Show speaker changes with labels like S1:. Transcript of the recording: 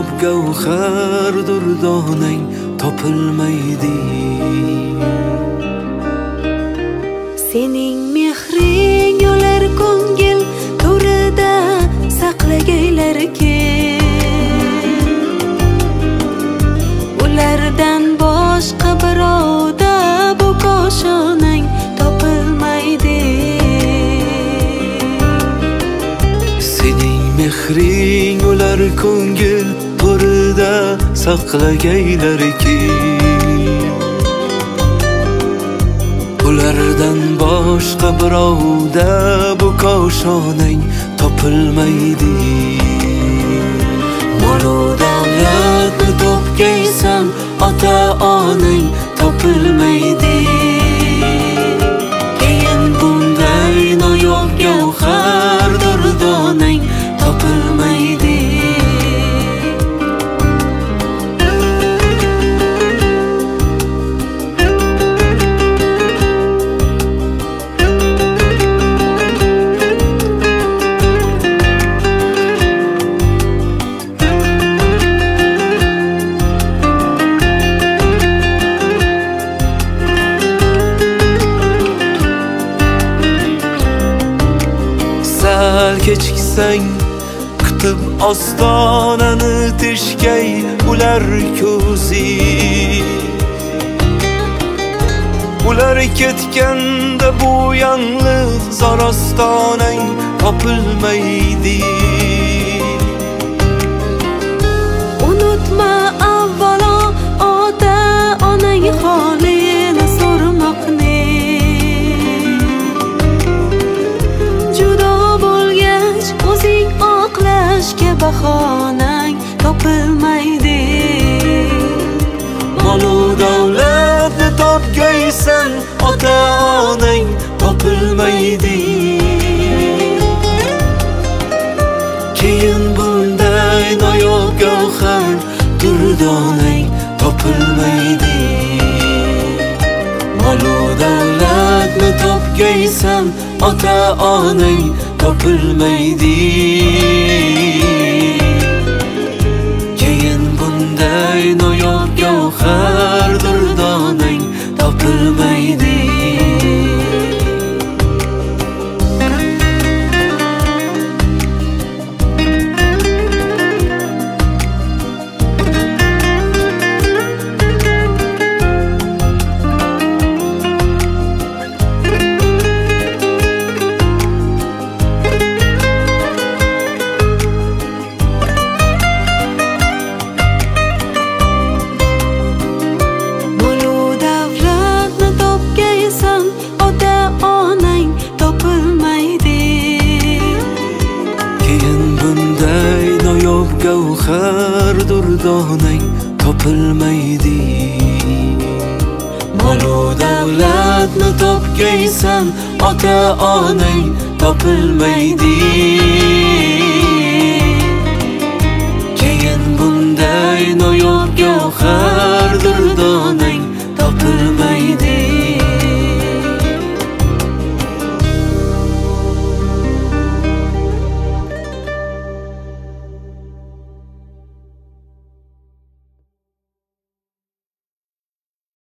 S1: gavhar durdonang topilmaydi.
S2: Sening mehring yo'lar ko'ngil to'rida saqlagaylarki, ulardan boshqa birovda bu koshonang topilmaydi.
S1: Sening mehring ular ko'ngil to'rida saqlagaylarki, ulardan boshqa birovda bu koshonang topilmaydi. Mol-u davlatni topgaysan, ota-onang topilmaydi. Keyin bunday noyob gavhar durdonang topilmaydi. Kechiksang kutib ostonani teshgay ular ko'zi, ular ketganda bu yanglig zor ostonang topilmaydi.
S2: Unutma avvalo ota-onang holini so'rmoqni, o'zing oqlashga bahonang topilmaydi.
S1: Mol-u davlatni topgaysan, ota-onang topilmaydi. Keyin bunday noyob gavhar durdonang topilmaydi. Mol-u davlatni topgaysan, ota-onang topilmaydi. Keyin bunday noyob gavhar durdonang topilmaydi. Gavhar durdonang topilmaydi. Mol-u davlatni topgaysan, ota-onang topilmaydi. Keyin bunday noyob gavhar durdonang topilmaydi.